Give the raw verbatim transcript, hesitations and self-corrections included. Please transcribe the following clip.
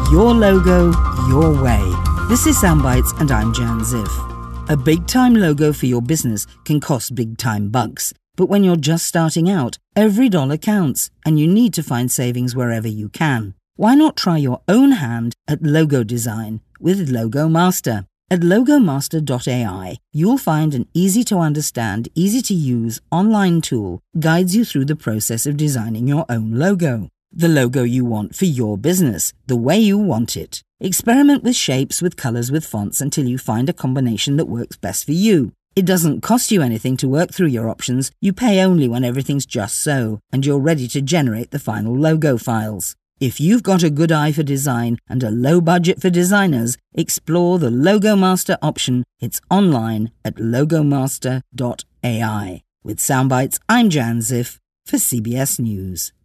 Your logo, your way. This is Soundbites and I'm Jan Ziff. A big-time logo for your business can cost big-time bucks. But when you're just starting out, every dollar counts and you need to find savings wherever you can. Why not try your own hand at logo design with Logo Master? At logomaster dot A I, you'll find an easy-to-understand, easy-to-use online tool guides you through the process of designing your own logo. The logo you want for your business, the way you want it. Experiment with shapes, with colors, with fonts until you find a combination that works best for you. It doesn't cost you anything to work through your options. You pay only when everything's just so, and you're ready to generate the final logo files. If you've got a good eye for design and a low budget for designers, explore the Logo Master option. It's online at logomaster dot A I. With Soundbites, I'm Jan Ziff for C B S News.